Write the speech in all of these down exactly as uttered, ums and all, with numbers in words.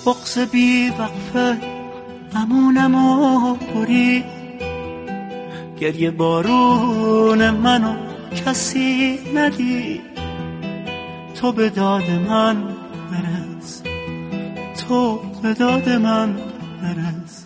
بغض بی وقفه امونمو بری، گریه بارون منو کسی ندی. تو به داد من برس، تو به داد من برس.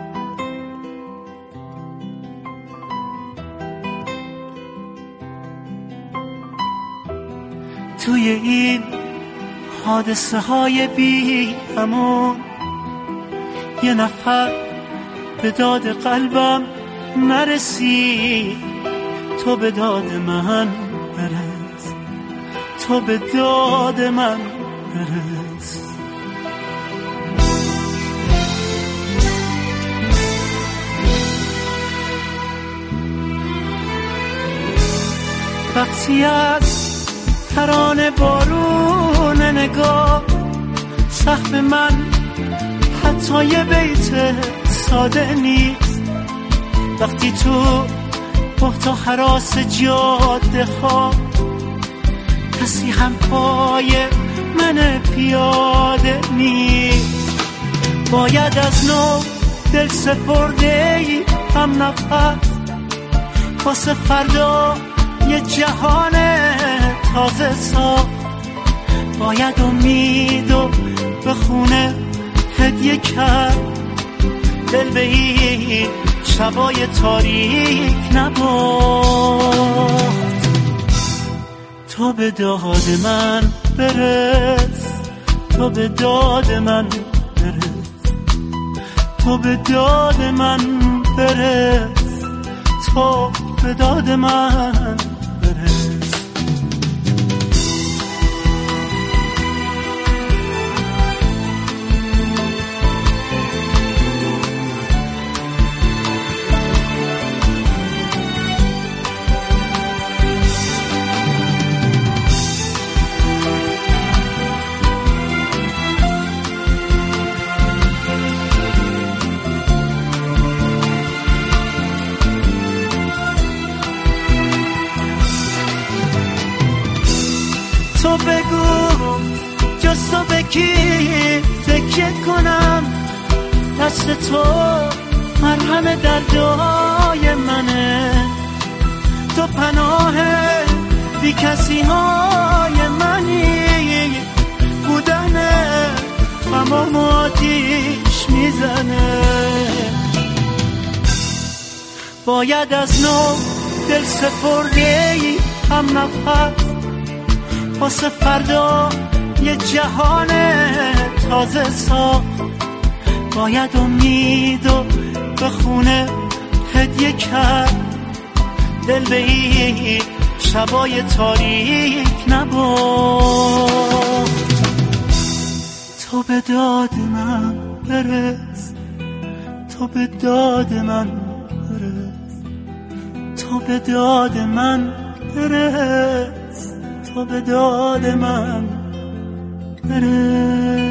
توی این حادثه های بی امون یه نفر به داد قلبم نرسی. تو به داد من برس، تو به داد من برس. وقتی از ترانه بارون نگاه سقف من حتی یه بیت ساده نیست، وقتی تو بحت و هراس جاده ها کسی هم پای من پیاده نیست. باید از نو دل سپرده ای هم نفس واسه فردا یه جهان تازه ساخت. باید امیدو به خونه هدیه کرد، دل به این شبای تاریک نباخت. تو به داد من برس، تو به داد من برس، تو به داد من برس، تو به داد من برس. تو بگو جز تو به کی فکر کنم، دست تو مرهم دردای منه. تو پناه بی کسی های منی، بودنه تمام آتیش میزنه. باید از نو دل سپرده ای هم نفس واسه فردا یه جهان تازه ساخت. باید امیدو به خونه هدیه کرد، دل به این شبای تاریک نباخت. تو به داد من برس، تو به داد من برس، تو به داد من برس، تو به داد من برس.